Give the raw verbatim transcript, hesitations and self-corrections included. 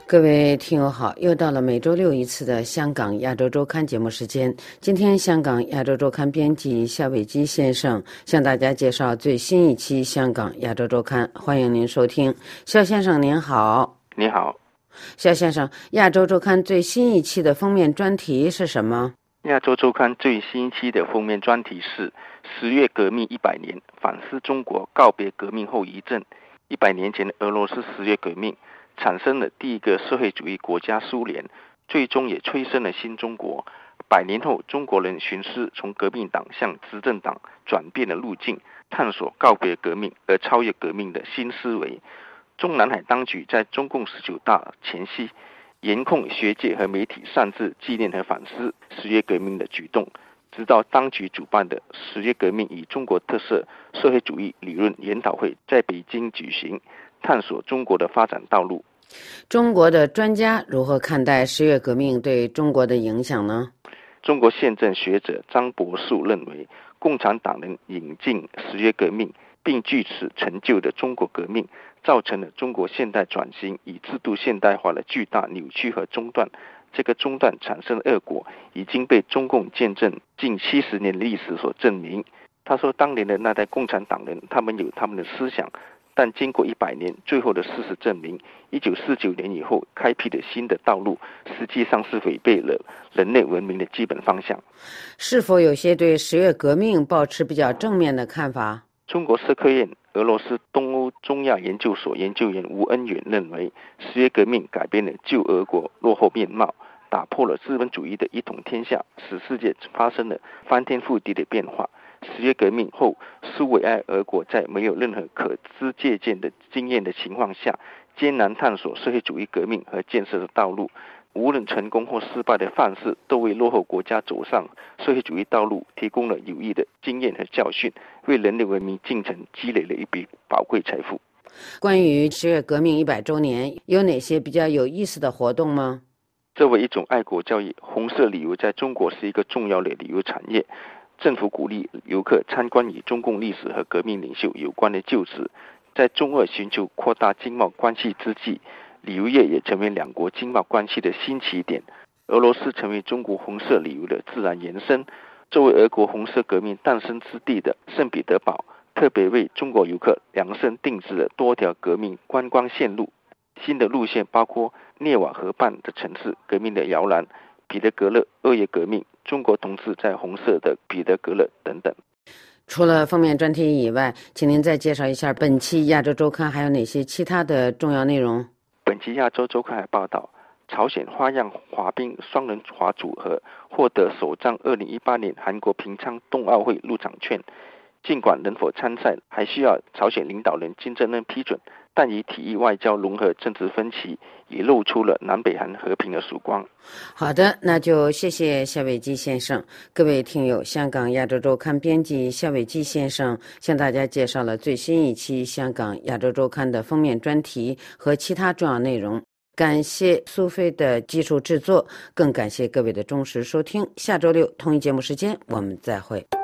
各位听友好，又到了每周六一次的香港亚洲周刊节目时间。今天香港亚洲周刊编辑夏伟基先生向大家介绍最新一期香港亚洲周刊，欢迎您收听。夏先生您好。 你好。 夏先生，亚洲周刊最新一期的封面专题是什么？ 亚洲周刊最新一期的封面专题是十月革命一百年，反思中国告别革命后遗症。一百年前的俄罗斯十月革命产生了第一个社会主义国家苏联，最终也催生了新中国。百年后，中国人寻思从革命党向执政党转变的路径，探索告别革命而超越革命的新思维。中南海当局在中共十九大前夕，严控学界和媒体擅自纪念和反思十月革命的举动，直到当局主办的十月革命与中国特色社会主义理论研讨会在北京举行，探索中国的发展道路。 中国的专家如何看待十月革命对中国的影响呢？ 中国宪政学者张伯树认为，共产党人引进十月革命并据此成就的中国革命，造成了中国现代转型与制度现代化的巨大扭曲和中断。这个中断产生的恶果已经被中共见证近七十年历史所证明。他说，当年的那代共产党人，他们有他们的思想，但经过一百年，最后的事实证明，一九四九年以后开辟的新的道路，实际上是违背了人类文明的基本方向。 是否有些对十月革命抱持比较正面的看法？ 中国社科院俄罗斯东欧中亚研究所研究员吴恩远认为，十月革命改变了旧俄国落后面貌，打破了资本主义的一统天下，使世界发生了翻天覆地的变化。十月革命后，苏维埃俄国在没有任何可资借鉴的经验的情况下，艰难探索社会主义革命和建设的道路。无论成功或失败的范式，都为落后国家走上社会主义道路提供了有益的经验和教训，为人类文明进程积累了一笔宝贵财富。 关于十月革命一百周年，有哪些比较有意思的活动吗？ 作为一种爱国教育，红色旅游在中国是一个重要的旅游产业。政府鼓励游客参观与中共历史和革命领袖有关的旧址。在中俄寻求扩大经贸关系之际，旅游业也成为两国经贸关系的新起点。俄罗斯成为中国红色旅游的自然延伸。作为俄国红色革命诞生之地的圣彼得堡，特别为中国游客量身定制了多条革命观光线路。新的路线包括涅瓦河畔的城市、革命的摇篮、彼得格勒、二月革命、中国同志在红色的彼得格勒等等。 除了封面专题以外，请您再介绍一下本期亚洲周刊还有哪些其他的重要内容。 本期亚洲周刊还报道，朝鲜花样滑冰双人滑组合获得首张二零一八年韩国平昌冬奥会入场券。尽管能否参赛还需要朝鲜领导人金正恩批准，但以体育外交融合政治分歧，也露出了南北韩和平的曙光。 好的，那就谢谢夏伟基先生。各位听友，香港亚洲周刊编辑夏伟基先生向大家介绍了最新一期香港亚洲周刊的封面专题和其他重要内容。感谢苏菲的技术制作，更感谢各位的忠实收听。下周六同一节目时间我们再会。